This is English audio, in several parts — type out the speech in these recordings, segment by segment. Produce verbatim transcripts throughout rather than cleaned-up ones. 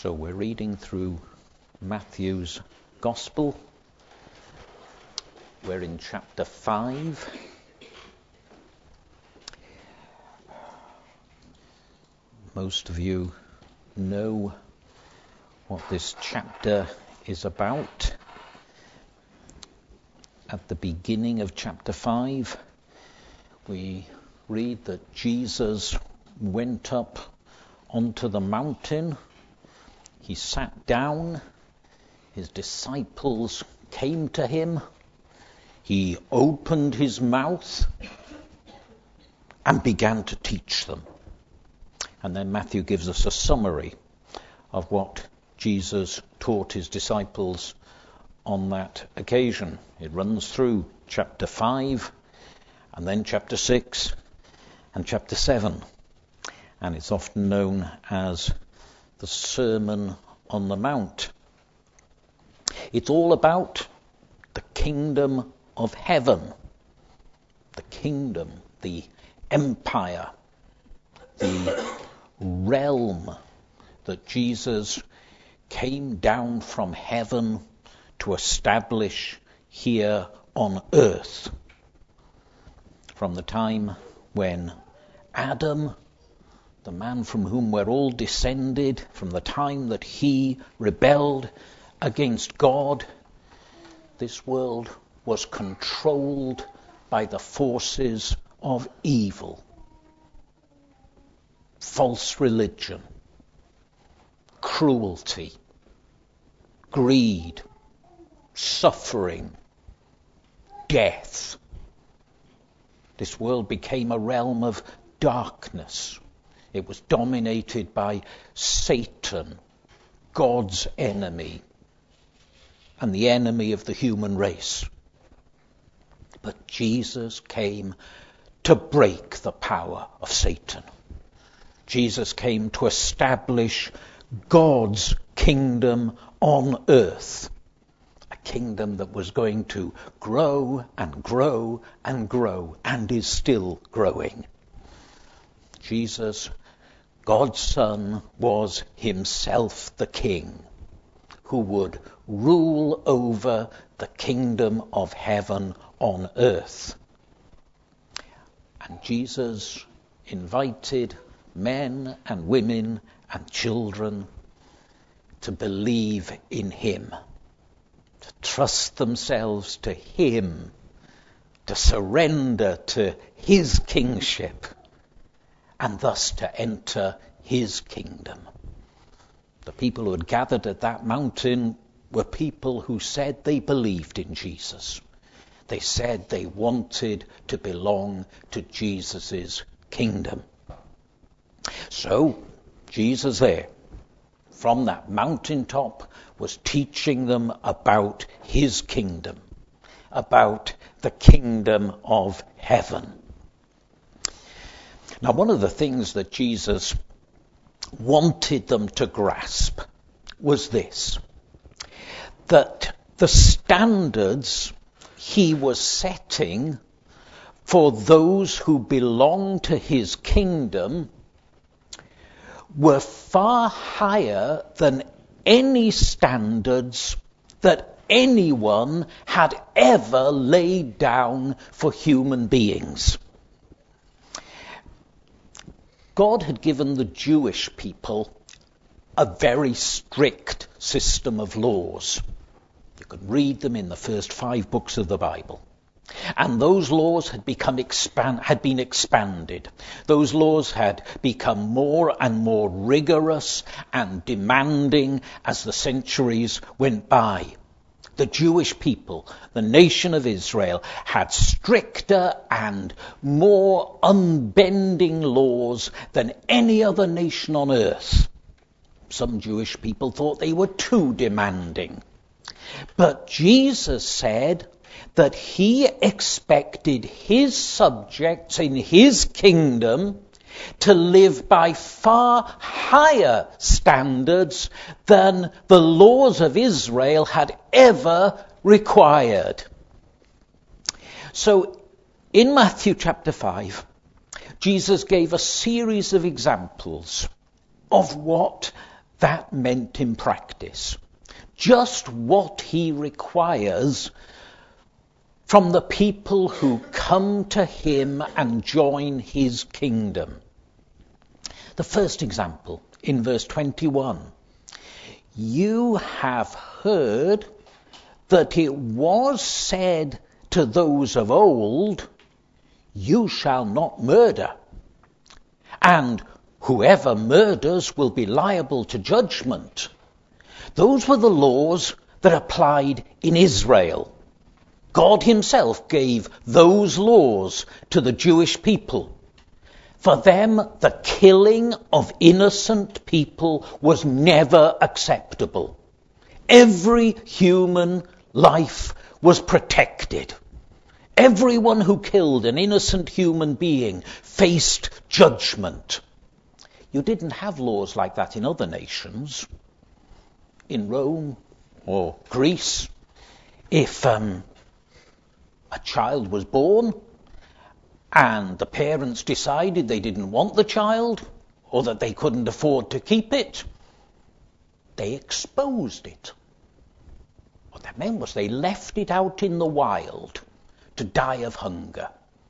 So we're reading through Matthew's Gospel. We're in chapter five. Most of you know what this chapter is about. At the beginning of chapter five, we read that Jesus went up onto the mountain. He sat down. His disciples came to him. He opened his mouth and began to teach them. And then Matthew gives us a summary of what Jesus taught his disciples on that occasion. It runs through chapter five, and then chapter six, and chapter seven. And it's often known as the Sermon on the Mount. It's all about the kingdom of heaven, the kingdom, the empire, the realm that Jesus came down from heaven to establish here on earth. From the time when Adam, the man from whom we're all descended, from the time that he rebelled against God, this world was controlled by the forces of evil. False religion, cruelty, greed, suffering, death. This world became a realm of darkness. It was dominated by Satan, God's enemy, and the enemy of the human race. But Jesus came to break the power of Satan. Jesus came to establish God's kingdom on earth. A kingdom that was going to grow and grow and grow and is still growing. Jesus, God's Son, was himself the King who would rule over the kingdom of heaven on earth. And Jesus invited men and women and children to believe in him, to trust themselves to him, to surrender to his kingship, and thus to enter his kingdom. The people who had gathered at that mountain were people who said they believed in Jesus. They said they wanted to belong to Jesus' kingdom. So, Jesus there, from that mountaintop, was teaching them about his kingdom, about the kingdom of heaven. Now, one of the things that Jesus wanted them to grasp was this, that the standards he was setting for those who belong to his kingdom were far higher than any standards that anyone had ever laid down for human beings. God had given the Jewish people a very strict system of laws. You can read them in the first five books of the Bible. And those laws had become expand, had been expanded. Those laws had become more and more rigorous and demanding as the centuries went by. The Jewish people, the nation of Israel, had stricter and more unbending laws than any other nation on earth. Some Jewish people thought they were too demanding. But Jesus said that he expected his subjects in his kingdom to live by far higher standards than the laws of Israel had ever required. So, in Matthew chapter five, Jesus gave a series of examples of what that meant in practice. Just what he requires from the people who come to him and join his kingdom. The first example in verse twenty-one. You have heard that it was said to those of old, you shall not murder, and whoever murders will be liable to judgment. Those were the laws that applied in Israel. God himself gave those laws to the Jewish people. For them, the killing of innocent people was never acceptable. Every human life was protected. Everyone who killed an innocent human being faced judgment. You didn't have laws like that in other nations. In Rome or Greece, if um, a child was born and the parents decided they didn't want the child or that they couldn't afford to keep it, they exposed it. What that meant was they left it out in the wild to die of hunger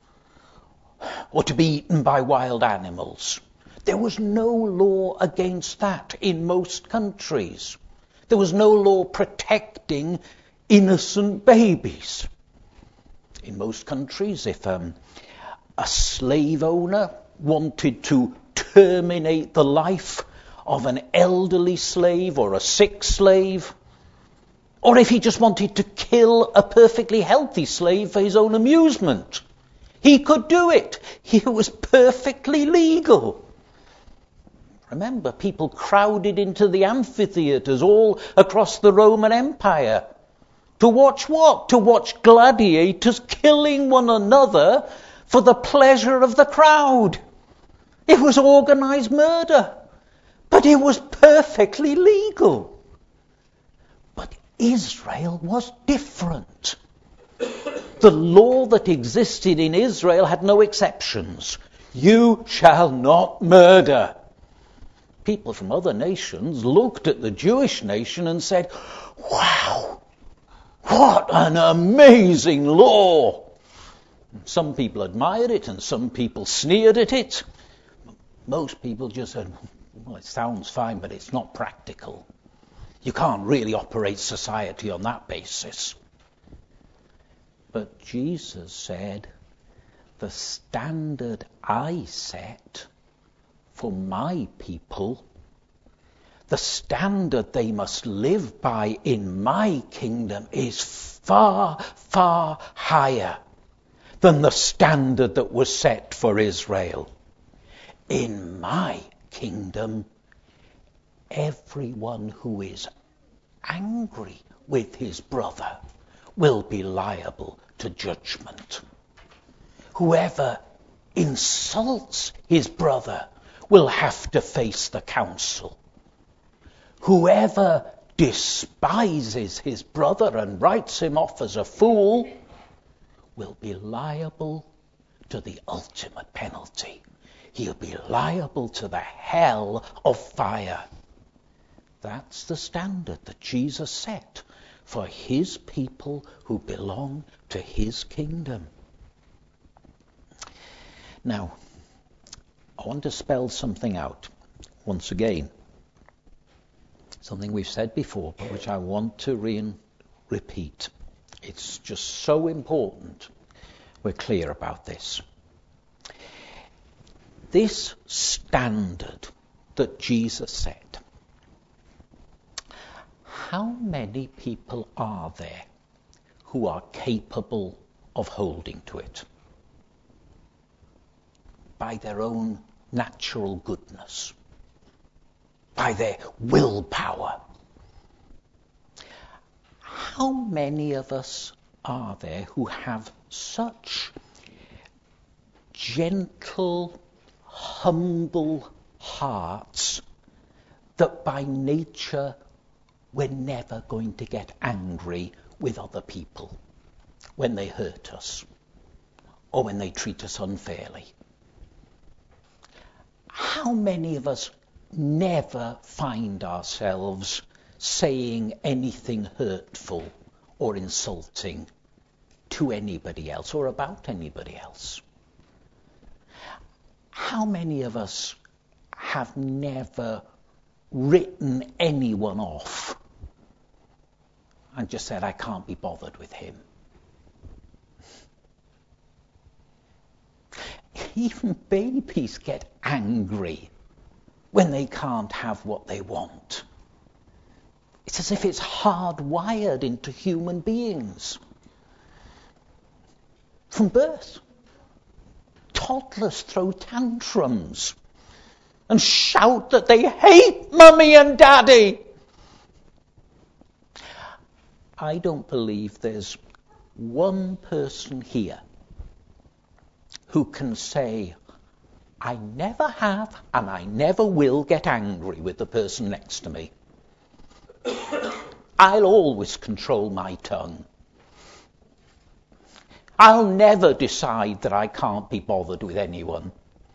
or to be eaten by wild animals. There was no law against that in most countries. There was no law protecting innocent babies. In most countries, if um, a slave owner wanted to terminate the life of an elderly slave or a sick slave, or if he just wanted to kill a perfectly healthy slave for his own amusement, he could do it. It was perfectly legal. Remember, people crowded into the amphitheatres all across the Roman Empire. To watch what? To watch gladiators killing one another for the pleasure of the crowd. It was organized murder, but it was perfectly legal. But Israel was different. The law that existed in Israel had no exceptions. You shall not murder. People from other nations looked at the Jewish nation and said, wow, what an amazing law. Some people admired it and some people sneered at it. Most people just said, well, it sounds fine, but it's not practical. You can't really operate society on that basis. But Jesus said, the standard I set for my people, the standard they must live by in my kingdom is far, far higher than the standard that was set for Israel. In my kingdom, everyone who is angry with his brother will be liable to judgment. Whoever insults his brother will have to face the council. Whoever despises his brother and writes him off as a fool will be liable to the ultimate penalty. He'll be liable to the hell of fire. That's the standard that Jesus set for his people who belong to his kingdom. Now, I want to spell something out once again. Something we've said before, but which I want to re- repeat. It's just so important we're clear about this. This standard that Jesus set, how many people are there who are capable of holding to it by their own natural goodness, by their willpower? How many of us are there who have such gentle, humble hearts that by nature we're never going to get angry with other people when they hurt us or when they treat us unfairly? How many of us never find ourselves saying anything hurtful or insulting to anybody else or about anybody else. How many of us have never written anyone off and just said, I can't be bothered with him? Even babies get angry when they can't have what they want. It's as if it's hardwired into human beings. From birth. Toddlers throw tantrums and shout that they hate mummy and daddy. I don't believe there's one person here who can say, I never have and I never will get angry with the person next to me. I'll always control my tongue. I'll never decide that I can't be bothered with anyone.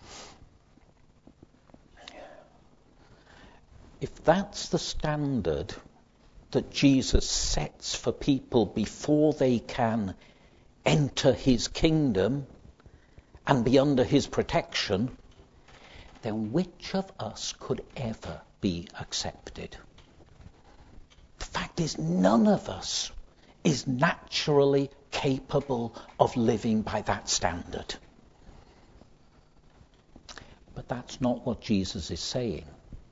If that's the standard that Jesus sets for people before they can enter his kingdom and be under his protection, then which of us could ever be accepted? The fact is, none of us is naturally capable of living by that standard. But that's not what Jesus is saying.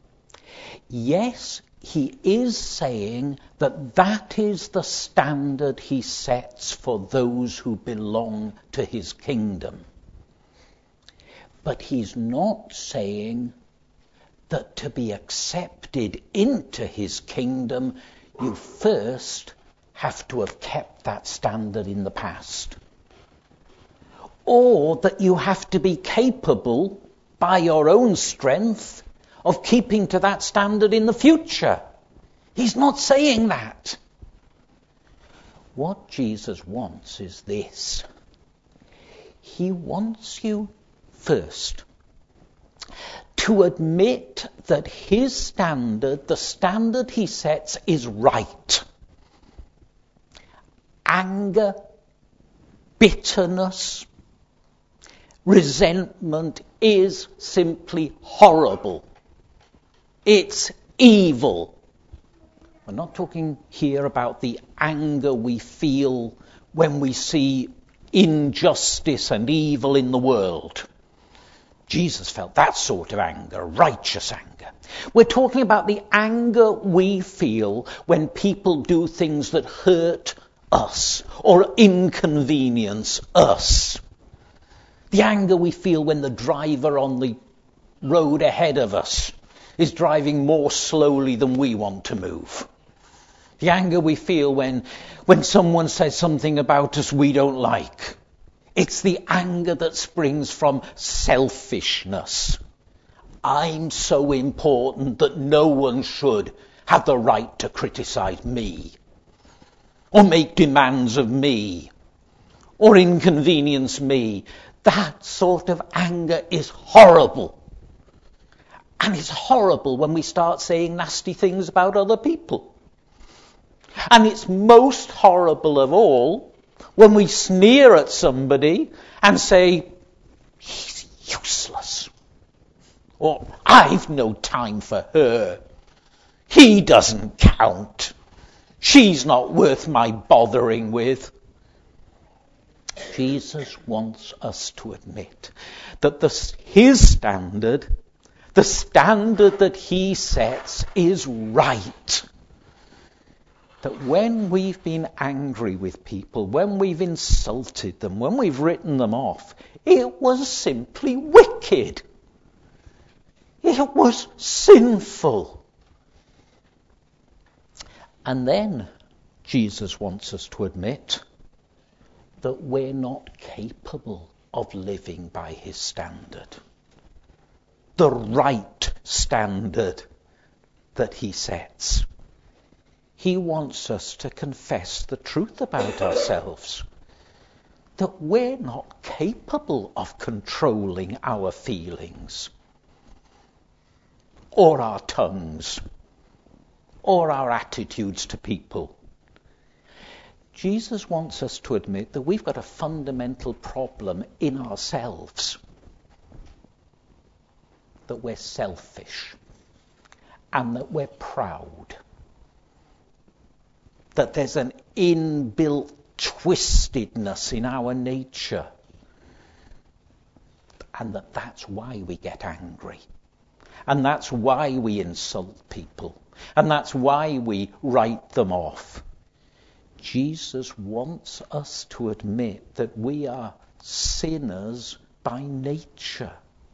Yes, he is saying that that is the standard he sets for those who belong to his kingdom. But he's not saying that to be accepted into his kingdom, you first have to have kept that standard in the past. Or that you have to be capable, by your own strength, of keeping to that standard in the future. He's not saying that. What Jesus wants is this. He wants you first to admit that his standard, the standard he sets, is right. Anger, bitterness, resentment is simply horrible. It's evil. We're not talking here about the anger we feel when we see injustice and evil in the world. Jesus felt that sort of anger, righteous anger. We're talking about the anger we feel when people do things that hurt us or inconvenience us. The anger we feel when the driver on the road ahead of us is driving more slowly than we want to move. The anger we feel when, when someone says something about us we don't like. It's the anger that springs from selfishness. I'm so important that no one should have the right to criticize me, or make demands of me, or inconvenience me. That sort of anger is horrible. And it's horrible when we start saying nasty things about other people. And it's most horrible of all when we sneer at somebody and say, he's useless. Or, I've no time for her. He doesn't count. She's not worth my bothering with. Jesus wants us to admit that the, his standard, the standard that he sets, is right. That when we've been angry with people, when we've insulted them, when we've written them off, it was simply wicked. It was sinful. And then Jesus wants us to admit that we're not capable of living by his standard. The right standard that he sets. He wants us to confess the truth about ourselves. That we're not capable of controlling our feelings. or our tongues, or our attitudes to people. Jesus wants us to admit that we've got a fundamental problem in ourselves, that we're selfish, and that we're proud, that there's an inbuilt twistedness in our nature, and that that's why we get angry, and that's why we insult people, and that's why we write them off. Jesus wants us to admit that we are sinners by nature.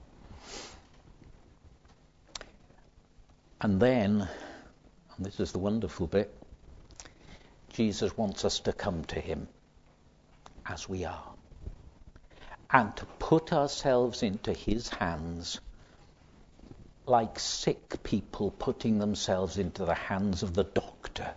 And then, and this is the wonderful bit, Jesus wants us to come to him as we are, and to put ourselves into his hands like sick people putting themselves into the hands of the doctor.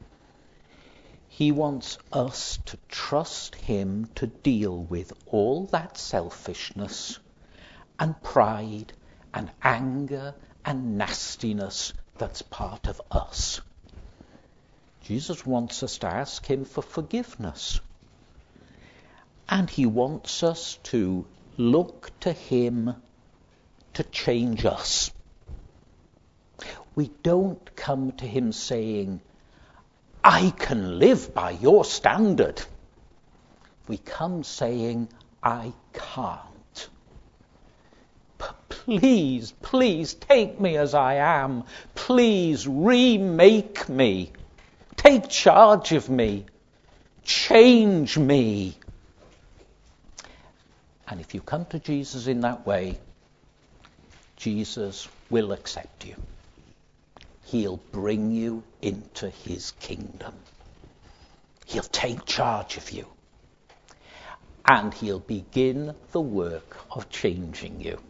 He wants us to trust him to deal with all that selfishness and pride and anger and nastiness that's part of us. Jesus wants us to ask him for forgiveness. And he wants us to look to him to change us. We don't come to him saying, I can live by your standard. We come saying, I can't. But please, please take me as I am. Please remake me. Take charge of me. Change me. And if you come to Jesus in that way, Jesus will accept you. He'll bring you into his kingdom. He'll take charge of you. And he'll begin the work of changing you.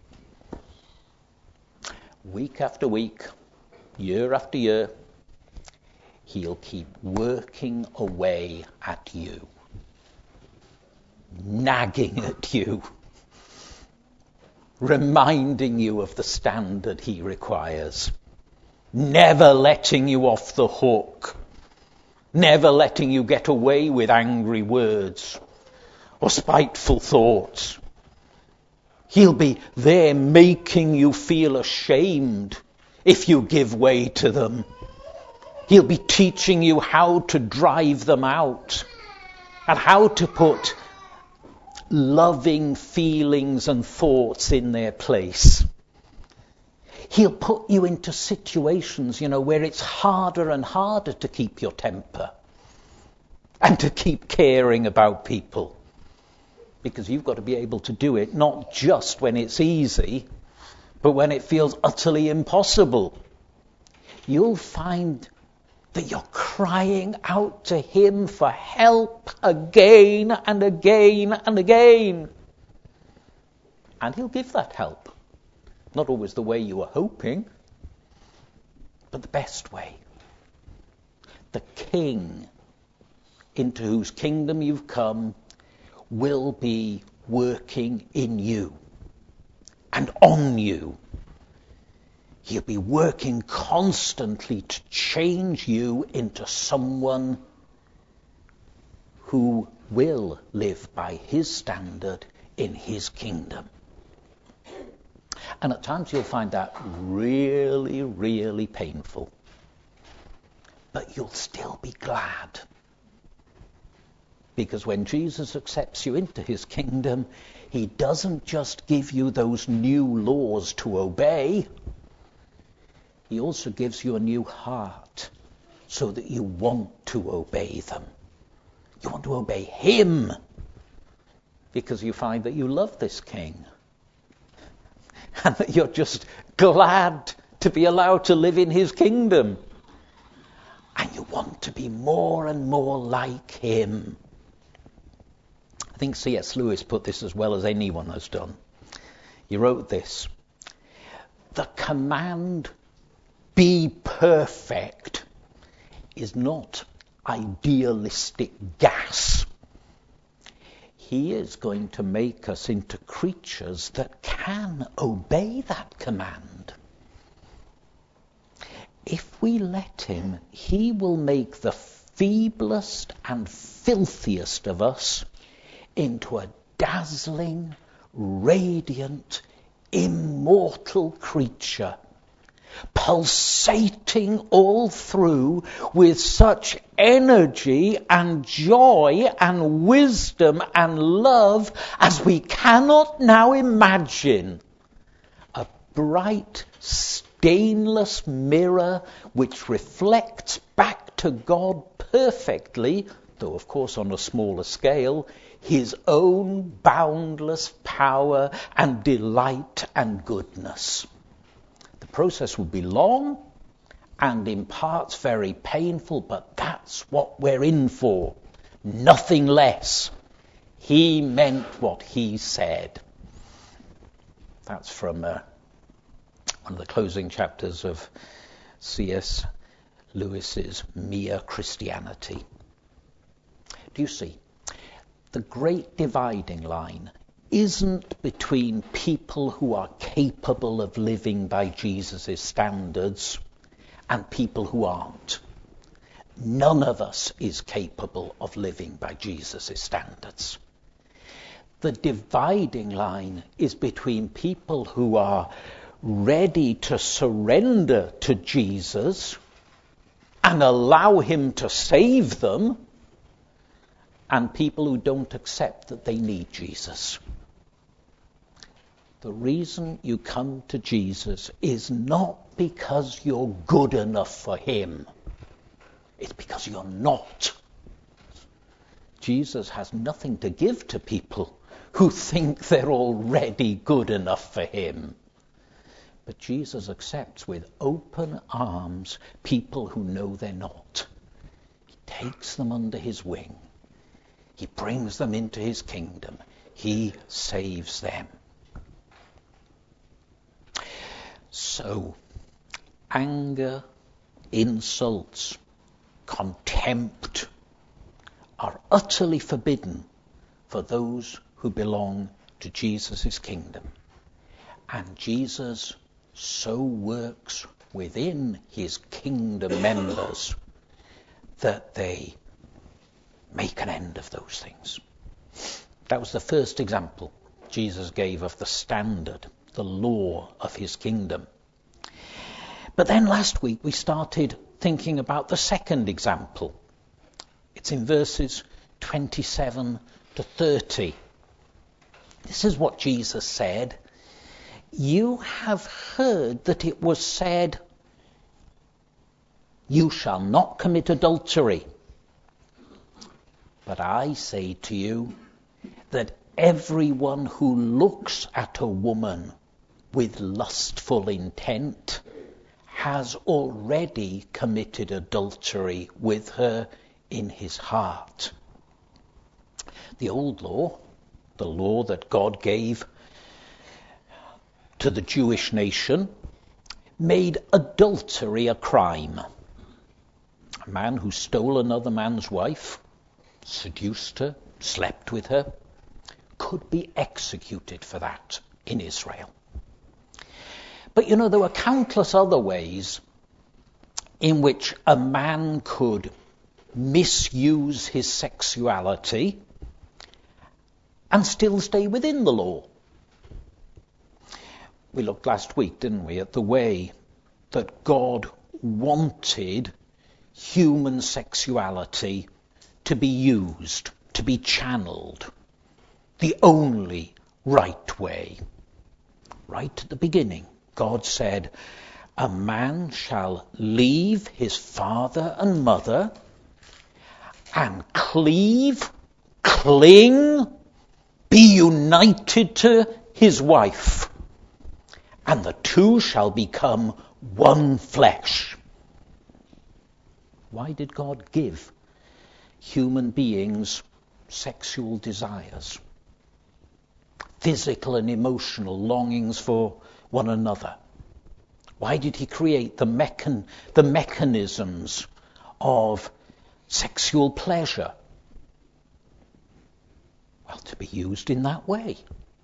Week after week, year after year, he'll keep working away at you, nagging at you, reminding you of the standard he requires, never letting you off the hook, never letting you get away with angry words or spiteful thoughts. He'll be there making you feel ashamed if you give way to them. He'll be teaching you how to drive them out and how to put loving feelings and thoughts in their place. He'll put you into situations, you know, where it's harder and harder to keep your temper and to keep caring about people. Because you've got to be able to do it not just when it's easy, but when it feels utterly impossible. You'll find that you're crying out to him for help again and again and again. And he'll give that help. Not always the way you were hoping, but the best way. The King into whose kingdom you've come will be working in you and on you. He'll be working constantly to change you into someone who will live by his standard in his kingdom. And at times you'll find that really, really painful. But you'll still be glad. Because when Jesus accepts you into his kingdom, he doesn't just give you those new laws to obey. He also gives you a new heart so that you want to obey them. You want to obey him because you find that you love this king and that you're just glad to be allowed to live in his kingdom. And you want to be more and more like him. I think C S Lewis put this as well as anyone has done. He wrote this: the command, be perfect, is not idealistic gas. He is going to make us into creatures that can obey that command. if we let him, he will make the feeblest and filthiest of us into a dazzling, radiant, immortal creature, pulsating all through with such energy and joy and wisdom and love as we cannot now imagine. A bright, stainless mirror which reflects back to God perfectly, though of course on a smaller scale, his own boundless power and delight and goodness. The process will be long and in parts very painful, but that's what we're in for. Nothing less. He meant what he said. That's from uh, one of the closing chapters of C S Lewis's Mere Christianity. Do you see? The great dividing line isn't between people who are capable of living by Jesus' standards and people who aren't. None of us is capable of living by Jesus' standards. The dividing line is between people who are ready to surrender to Jesus and allow him to save them, and people who don't accept that they need Jesus. The reason you come to Jesus is not because you're good enough for him. It's because you're not. Jesus has nothing to give to people who think they're already good enough for him. But Jesus accepts with open arms people who know they're not. He takes them under his wing. He brings them into his kingdom. He saves them. So, anger, insults, contempt are utterly forbidden for those who belong to Jesus' kingdom. And Jesus so works within his kingdom members that they make an end of those things. That was the first example Jesus gave of the standard, the law of his kingdom. But then last week we started thinking about the second example. It's in verses twenty-seven to thirty. This is what Jesus said. You have heard that it was said, you shall not commit adultery. But I say to you that everyone who looks at a woman with lustful intent has already committed adultery with her in his heart. The old law, the law that God gave to the Jewish nation, made adultery a crime. A man who stole another man's wife, seduced her, slept with her, could be executed for that in Israel. But you know, there were countless other ways in which a man could misuse his sexuality and still stay within the law. We looked last week, didn't we, at the way that God wanted human sexuality to be used, to be channeled, the only right way. Right at the beginning, God said, a man shall leave his father and mother and cleave, cling, be united to his wife, and the two shall become one flesh. Why did God give human beings sexual desires, physical and emotional longings for one another? Why did he create the mechan- the mechanisms of sexual pleasure? Well, to be used in that way,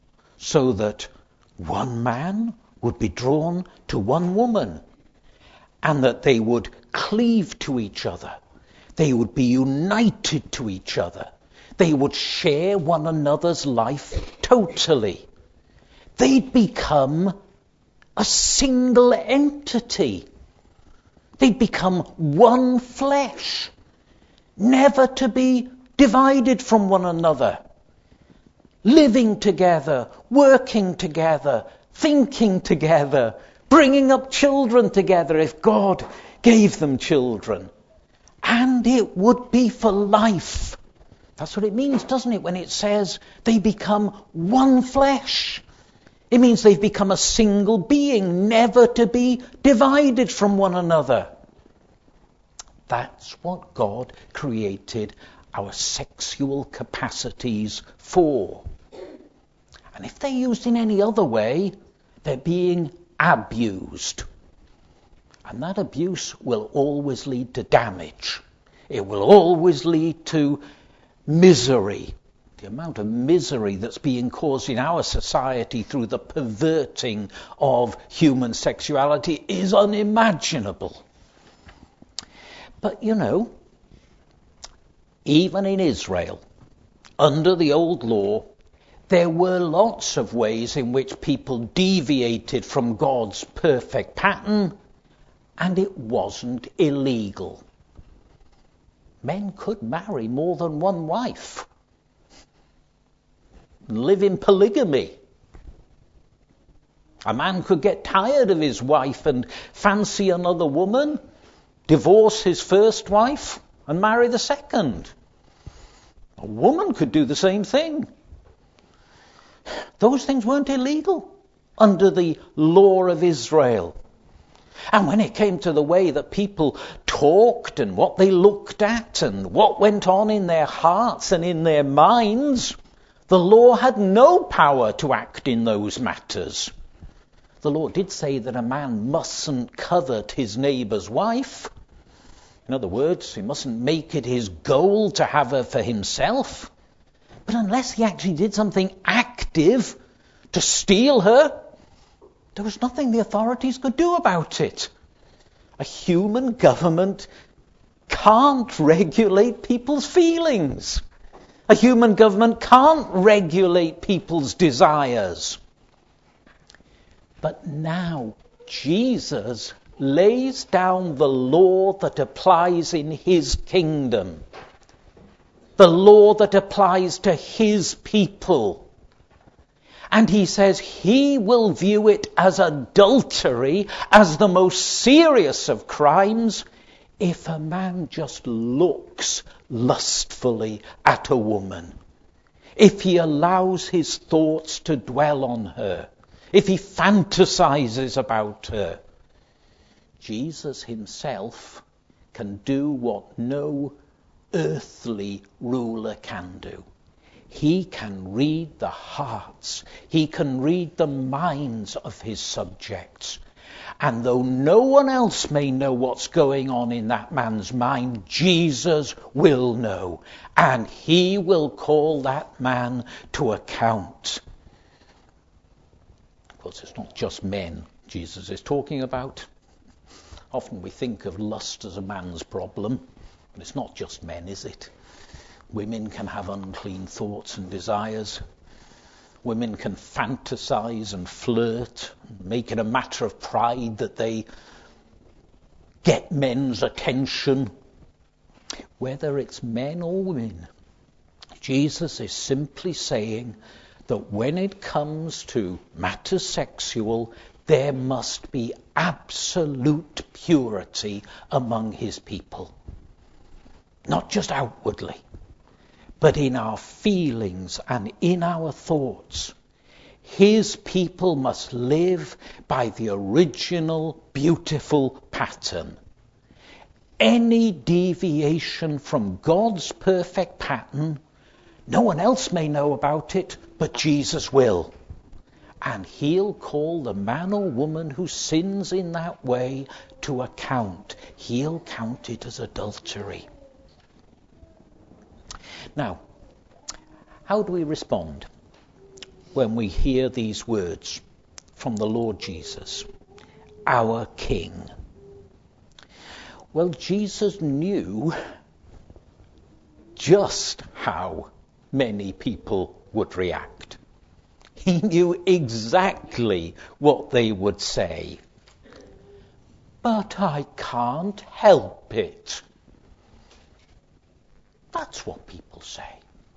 so that one man would be drawn to one woman, and that they would cleave to each other. They would be united to each other. They would share one another's life totally. They'd become a single entity. They'd become one flesh, never to be divided from one another, living together, working together, thinking together, bringing up children together if God gave them children. And it would be for life. That's what it means, doesn't it, when it says they become one flesh. It means they've become a single being, never to be divided from one another. That's what God created our sexual capacities for. And if they're used in any other way, they're being abused. And that abuse will always lead to damage. It will always lead to misery. The amount of misery that's being caused in our society through the perverting of human sexuality is unimaginable. But you know, even in Israel, under the old law, there were lots of ways in which people deviated from God's perfect pattern, and it wasn't illegal. Men could marry more than one wife, live in polygamy. A man could get tired of his wife and fancy another woman, divorce his first wife and marry the second. A woman could do the same thing. Those things weren't illegal under the law of Israel. And when it came to the way that people talked and what they looked at and what went on in their hearts and in their minds, the law had no power to act in those matters. The law did say that a man mustn't covet his neighbour's wife. In other words, he mustn't make it his goal to have her for himself. But unless he actually did something active to steal her, there was nothing the authorities could do about it. A human government can't regulate people's feelings. A human government can't regulate people's desires. But now Jesus lays down the law that applies in his kingdom. The law that applies to his people. And he says he will view it as adultery, as the most serious of crimes, if a man just looks lustfully at a woman. If he allows his thoughts to dwell on her. If he fantasizes about her. Jesus himself can do what no earthly ruler can do. He can read the hearts. He can read the minds of his subjects. And though no one else may know what's going on in that man's mind, Jesus will know. And he will call that man to account. Of course, it's not just men Jesus is talking about. Often we think of lust as a man's problem, but it's not just men, is it? Women can have unclean thoughts and desires. Women can fantasize and flirt, make it a matter of pride that they get men's attention. Whether it's men or women, Jesus is simply saying that when it comes to matters sexual, there must be absolute purity among his people. Not just outwardly, but in our feelings and in our thoughts. His people must live by the original beautiful pattern. Any deviation from God's perfect pattern, no one else may know about it, but Jesus will. And he'll call the man or woman who sins in that way to account. He'll count it as adultery. Now, how do we respond when we hear these words from the Lord Jesus, our King? Well, Jesus knew just how many people would react. He knew exactly what they would say. But I can't help it. That's what people say.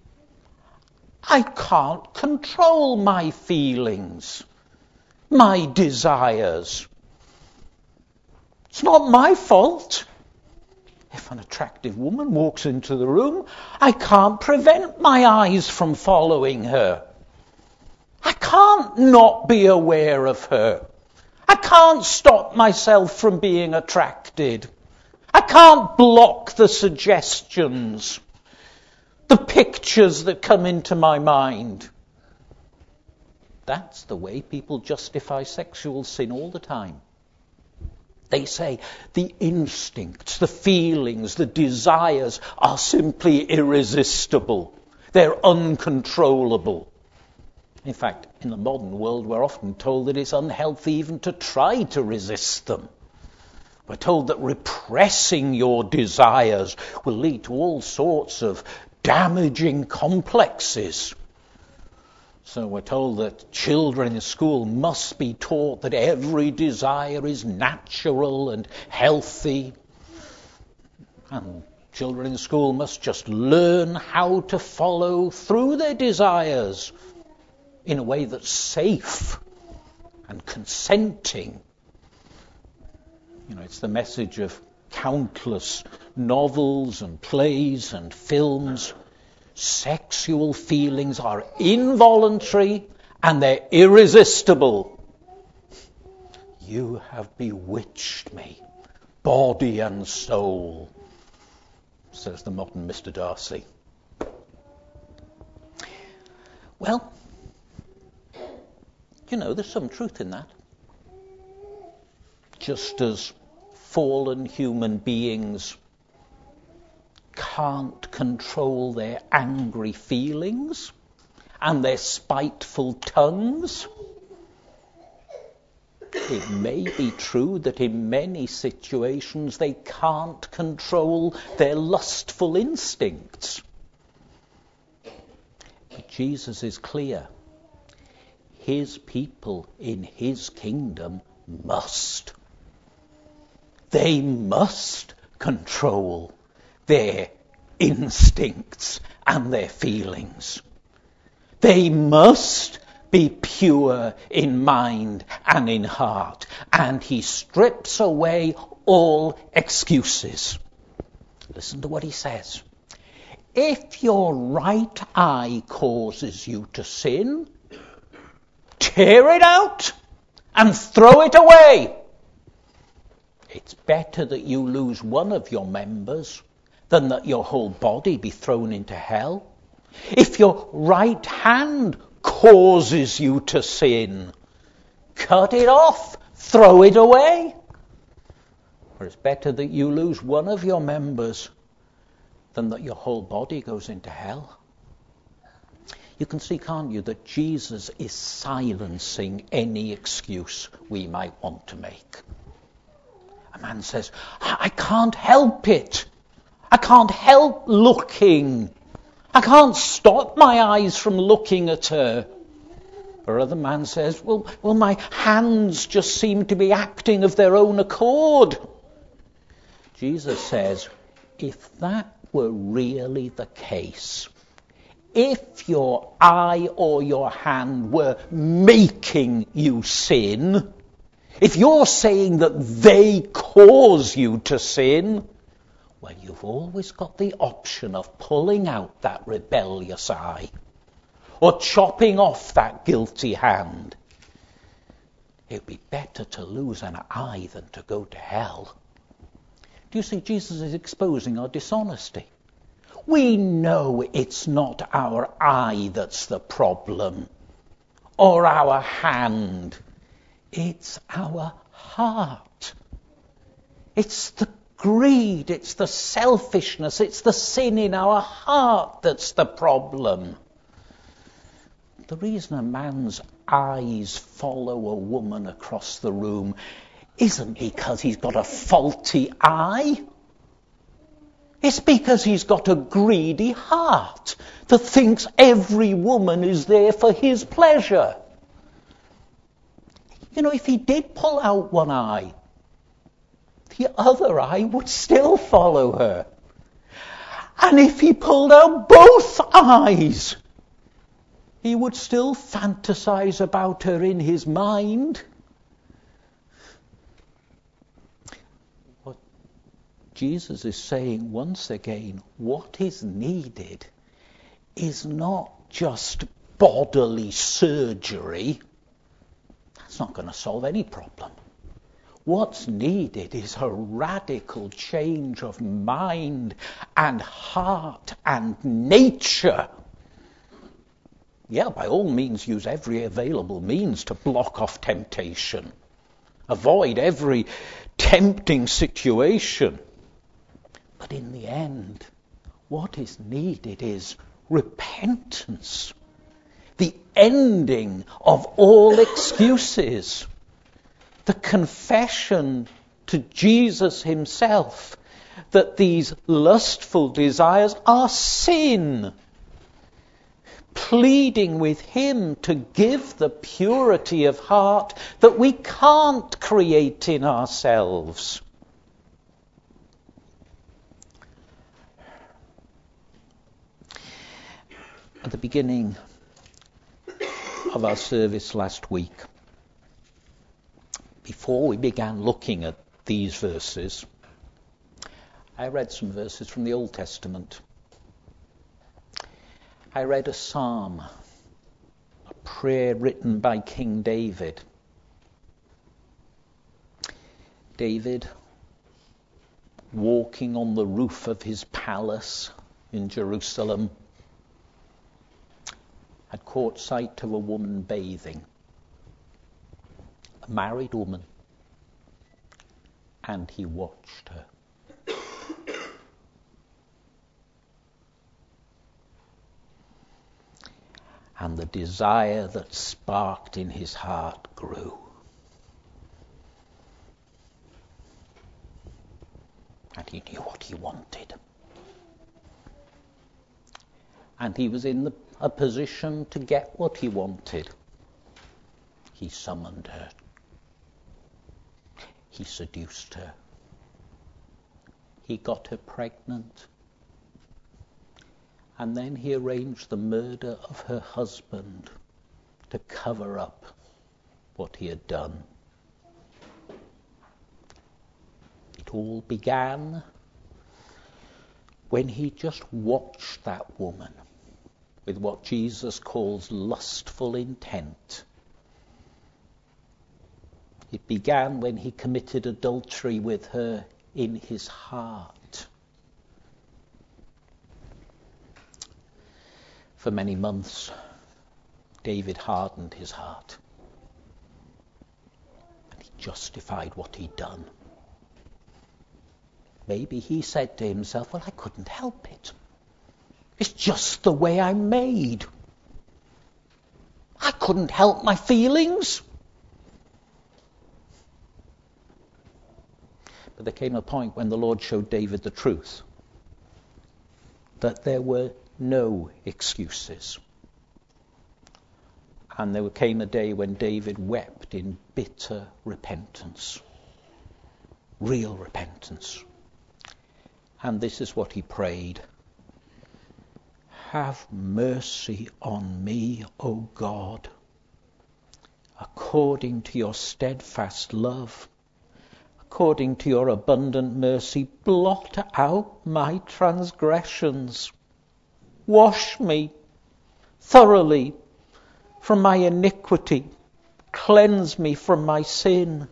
I can't control my feelings, my desires. It's not my fault. If an attractive woman walks into the room, I can't prevent my eyes from following her. I can't not be aware of her. I can't stop myself from being attracted. I can't block the suggestions, the pictures that come into my mind. That's the way people justify sexual sin all the time. They say the instincts, the feelings, the desires are simply irresistible. They're uncontrollable. In fact, in the modern world, we're often told that it's unhealthy even to try to resist them. We're told that repressing your desires will lead to all sorts of damaging complexes. So we're told that children in school must be taught that every desire is natural and healthy. And children in school must just learn how to follow through their desires in a way that's safe and consenting. You know, it's the message of countless novels and plays and films. Sexual feelings are involuntary and they're irresistible. You have bewitched me, body and soul, says the modern Mister Darcy. Well, you know, there's some truth in that. Just as fallen human beings can't control their angry feelings and their spiteful tongues, it may be true that in many situations they can't control their lustful instincts. But Jesus is clear. His people in his kingdom must. They must control their instincts and their feelings. They must be pure in mind and in heart. And he strips away all excuses. Listen to what he says. If your right eye causes you to sin, tear it out and throw it away. It's better that you lose one of your members than that your whole body be thrown into hell. If your right hand causes you to sin, cut it off, throw it away. For it's better that you lose one of your members than that your whole body goes into hell. You can see, can't you, that Jesus is silencing any excuse we might want to make. A man says, I can't help it. I can't help looking. I can't stop my eyes from looking at her. Or other man says, well, well, my hands just seem to be acting of their own accord. Jesus says, if that were really the case, if your eye or your hand were making you sin, if you're saying that they cause you to sin, well, you've always got the option of pulling out that rebellious eye or chopping off that guilty hand. It'd be better to lose an eye than to go to hell. Do you see, Jesus is exposing our dishonesty. We know it's not our eye that's the problem or our hand. It's our heart. It's the greed, it's the selfishness, it's the sin in our heart that's the problem. The reason a man's eyes follow a woman across the room isn't because he's got a faulty eye. It's because he's got a greedy heart that thinks every woman is there for his pleasure. You know, if he did pull out one eye, the other eye would still follow her. And if he pulled out both eyes, he would still fantasize about her in his mind. What Jesus is saying once again, what is needed is not just bodily surgery. That's not going to solve any problem. What's needed is a radical change of mind and heart and nature. Yeah, by all means, use every available means to block off temptation. Avoid every tempting situation. But in the end, what is needed is repentance. The ending of all excuses. The confession to Jesus himself that these lustful desires are sin. Pleading with him to give the purity of heart that we can't create in ourselves. At the beginning of our service last week, before we began looking at these verses, I read some verses from the Old Testament. I read a psalm, a prayer written by King David. David, walking on the roof of his palace in Jerusalem, had caught sight of a woman bathing. A married woman, and he watched her. And the desire that sparked in his heart grew. And he knew what he wanted. And he was in the, a position to get what he wanted. He summoned her. He seduced her. He got her pregnant. And then he arranged the murder of her husband to cover up what he had done. It all began when he just watched that woman with what Jesus calls lustful intent. It began when he committed adultery with her in his heart. For many months, David hardened his heart. And he justified what he'd done. Maybe he said to himself, well, I couldn't help it. It's just the way I'm made. I couldn't help my feelings. But there came a point when the Lord showed David the truth. That there were no excuses. And there came a day when David wept in bitter repentance. Real repentance. And this is what he prayed. Have mercy on me, O God, according to your steadfast love. According to your abundant mercy, blot out my transgressions. Wash me thoroughly from my iniquity. Cleanse me from my sin.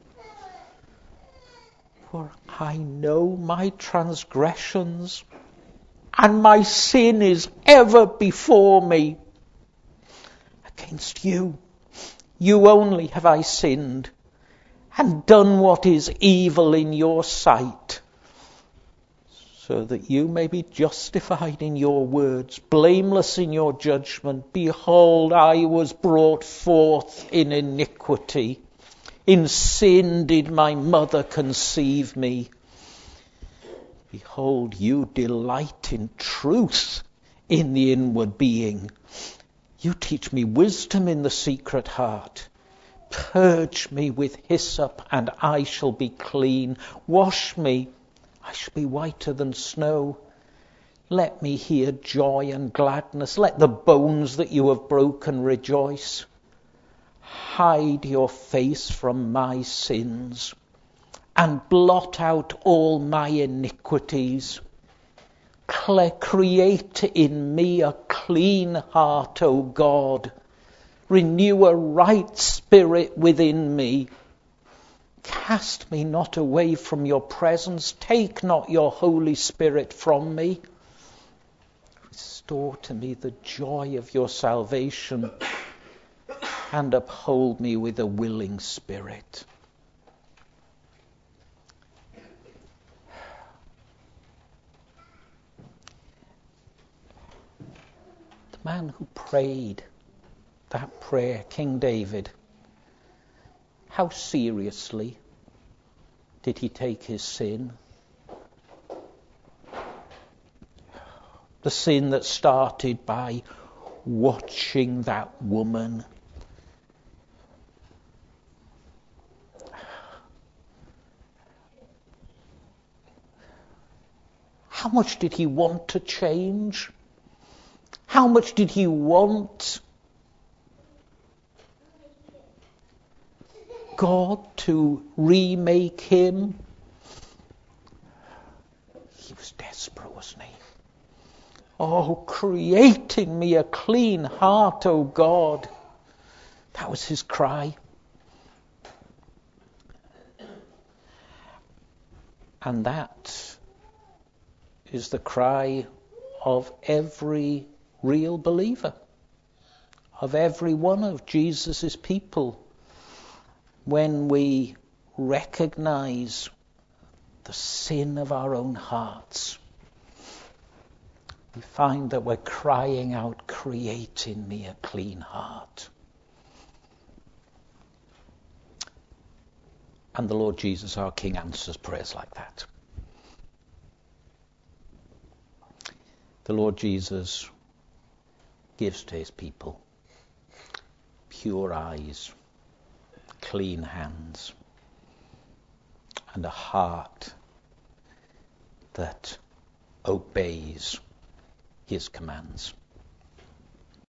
For I know my transgressions, and my sin is ever before me. Against you, you only have I sinned, and done what is evil in your sight, so that you may be justified in your words, blameless in your judgment. Behold, I was brought forth in iniquity. In sin did my mother conceive me. Behold, you delight in truth in the inward being. You teach me wisdom in the secret heart. Purge me with hyssop, and I shall be clean. Wash me, I shall be whiter than snow. Let me hear joy and gladness. Let the bones that you have broken rejoice. Hide your face from my sins, and blot out all my iniquities. Create in me a clean heart, O God. Renew a right spirit within me. Cast me not away from your presence. Take not your Holy Spirit from me. Restore to me the joy of your salvation, and uphold me with a willing spirit. The man who prayed that prayer, King David, how seriously did he take his sin? The sin that started by watching that woman. How much did he want to change? How much did he want God to remake him? He was desperate, wasn't he? Oh, create in me a clean heart, O God. That was his cry. And that is the cry of every real believer, of every one of Jesus' people. When we recognize the sin of our own hearts, we find that we're crying out, create in me a clean heart. And the Lord Jesus, our King, answers prayers like that. The Lord Jesus gives to his people pure eyes, clean hands, and a heart that obeys his commands.